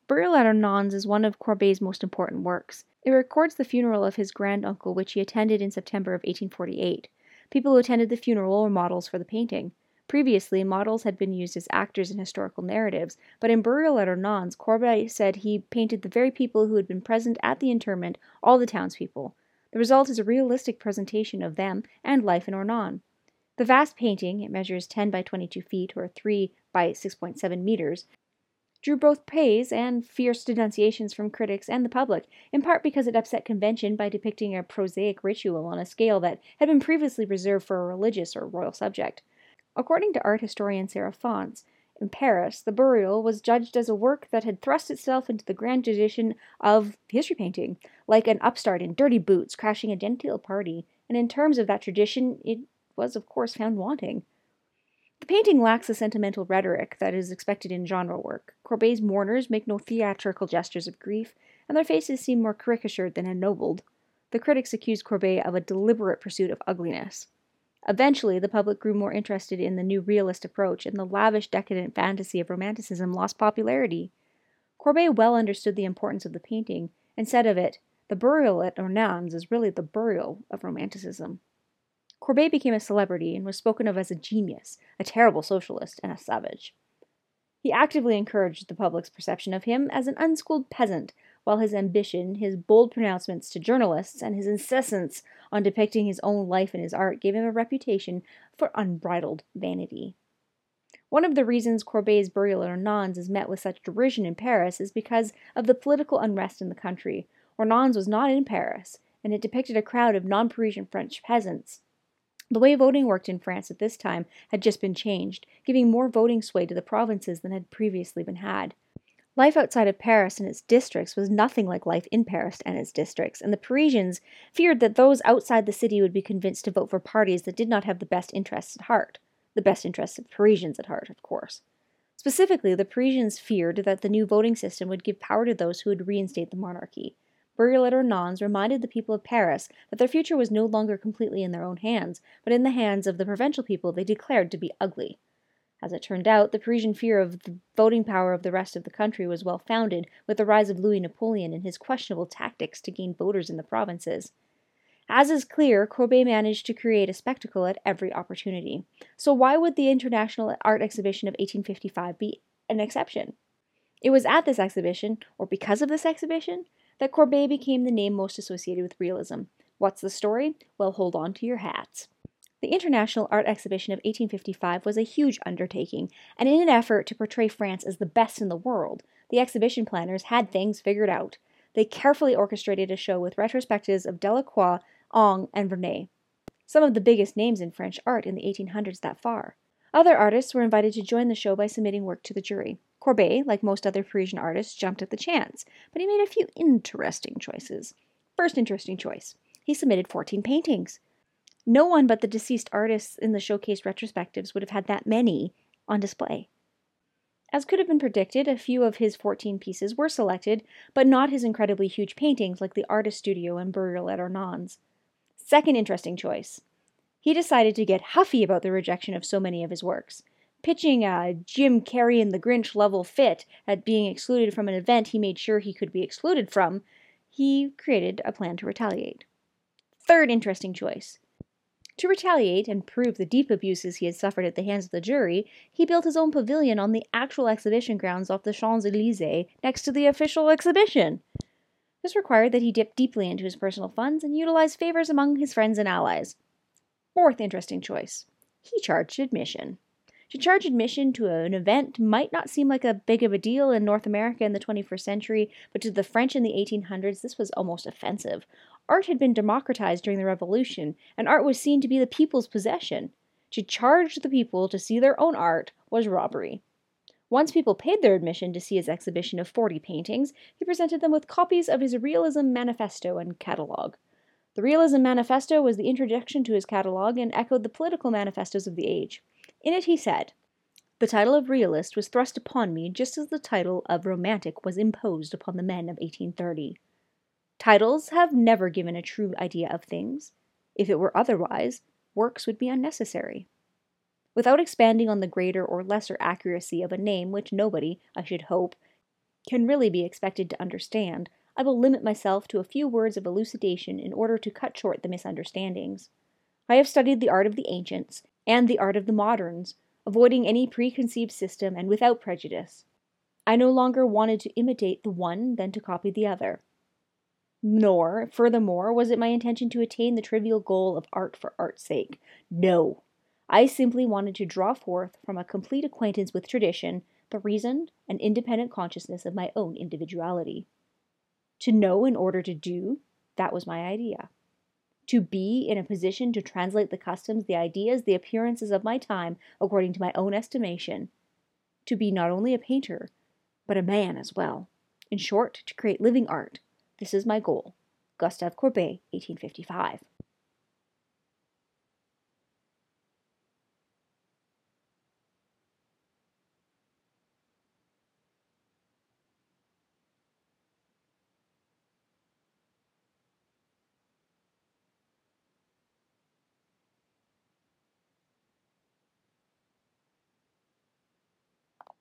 Burial at Ornans is one of Courbet's most important works. It records the funeral of his granduncle, which he attended in September of 1848. People who attended the funeral were models for the painting. Previously, models had been used as actors in historical narratives, but in Burial at Ornans, Courbet said he painted the very people who had been present at the interment, all the townspeople. The result is a realistic presentation of them and life in Ornans. The vast painting, it measures 10 by 22 feet or 3 by 6.7 meters, drew both praise and fierce denunciations from critics and the public, in part because it upset convention by depicting a prosaic ritual on a scale that had been previously reserved for a religious or royal subject. According to art historian Sarah Fonce, in Paris, the Burial was judged as a work that had thrust itself into the grand tradition of history painting, like an upstart in dirty boots crashing a genteel party, and in terms of that tradition, it was of course found wanting. The painting lacks the sentimental rhetoric that is expected in genre work. Courbet's mourners make no theatrical gestures of grief, and their faces seem more caricatured than ennobled. The critics accused Courbet of a deliberate pursuit of ugliness. Eventually, the public grew more interested in the new realist approach, and the lavish, decadent fantasy of Romanticism lost popularity. Courbet well understood the importance of the painting, and said of it, "The Burial at Ornans is really the burial of Romanticism." Courbet became a celebrity and was spoken of as a genius, a terrible socialist, and a savage. He actively encouraged the public's perception of him as an unschooled peasant, while his ambition, his bold pronouncements to journalists, and his insistence on depicting his own life in his art gave him a reputation for unbridled vanity. One of the reasons Courbet's Burial at Ornans is met with such derision in Paris is because of the political unrest in the country. Ornans was not in Paris, and it depicted a crowd of non-Parisian French peasants. The way voting worked in France at this time had just been changed, giving more voting sway to the provinces than had previously been had. Life outside of Paris and its districts was nothing like life in Paris and its districts, and the Parisians feared that those outside the city would be convinced to vote for parties that did not have the best interests at heart. The best interests of Parisians at heart, of course. Specifically, the Parisians feared that the new voting system would give power to those who would reinstate the monarchy. Burial at Ornans reminded the people of Paris that their future was no longer completely in their own hands, but in the hands of the provincial people they declared to be ugly. As it turned out, the Parisian fear of the voting power of the rest of the country was well founded, with the rise of Louis Napoleon and his questionable tactics to gain voters in the provinces. As is clear, Courbet managed to create a spectacle at every opportunity. So why would the International Art Exhibition of 1855 be an exception? It was at this exhibition, or because of this exhibition, that Courbet became the name most associated with realism. What's the story? Well, hold on to your hats. The International Art Exhibition of 1855 was a huge undertaking, and in an effort to portray France as the best in the world, the exhibition planners had things figured out. They carefully orchestrated a show with retrospectives of Delacroix, Ingres, and Vernet, some of the biggest names in French art in the 1800s that far. Other artists were invited to join the show by submitting work to the jury. Courbet, like most other Parisian artists, jumped at the chance, but he made a few interesting choices. First interesting choice. He submitted 14 paintings. No one but the deceased artists in the showcased retrospectives would have had that many on display. As could have been predicted, a few of his 14 pieces were selected, but not his incredibly huge paintings like the Artist Studio and Burial at Ornans. Second interesting choice. He decided to get huffy about the rejection of so many of his works. Pitching a Jim Carrey and the Grinch level fit at being excluded from an event he made sure he could be excluded from, he created a plan to retaliate. Third interesting choice. To retaliate and prove the deep abuses he had suffered at the hands of the jury, he built his own pavilion on the actual exhibition grounds off the Champs-Élysées next to the official exhibition. This required that he dip deeply into his personal funds and utilize favors among his friends and allies. Fourth interesting choice. He charged admission. To charge admission to an event might not seem like a big of a deal in North America in the 21st century, but to the French in the 1800s this was almost offensive. Art had been democratized during the Revolution, and art was seen to be the people's possession. To charge the people to see their own art was robbery. Once people paid their admission to see his exhibition of 40 paintings, he presented them with copies of his Realism Manifesto and Catalogue. The Realism Manifesto was the introduction to his catalogue and echoed the political manifestos of the age. In it he said, "The title of realist was thrust upon me just as the title of romantic was imposed upon the men of 1830. Titles have never given a true idea of things. If it were otherwise, works would be unnecessary." Without expanding on the greater or lesser accuracy of a name which nobody, I should hope, can really be expected to understand, I will limit myself to a few words of elucidation in order to cut short the misunderstandings. I have studied the art of the ancients and the art of the moderns, avoiding any preconceived system and without prejudice. I no longer wanted to imitate the one than to copy the other. Nor, furthermore, was it my intention to attain the trivial goal of art for art's sake. No! I simply wanted to draw forth from a complete acquaintance with tradition the reasoned and independent consciousness of my own individuality. To know in order to do, that was my idea. To be in a position to translate the customs, the ideas, the appearances of my time according to my own estimation. To be not only a painter, but a man as well. In short, to create living art. This is my goal. Gustave Courbet, 1855.